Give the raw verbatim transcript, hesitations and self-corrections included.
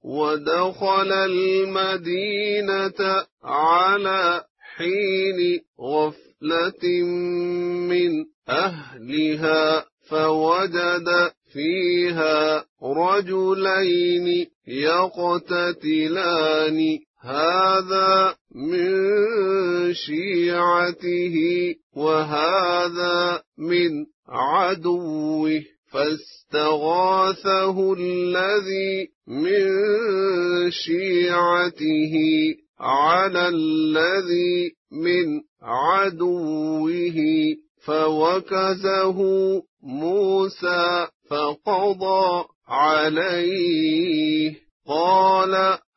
ودخل المدينة على حين غفلة من أهلها فوجد فيها رجلين يقتتلان هذا من شيعته وهذا من عدوه فاستغاثه الذي من شيعته على الذي من عدوه فوكزه موسى فقضى عليه قال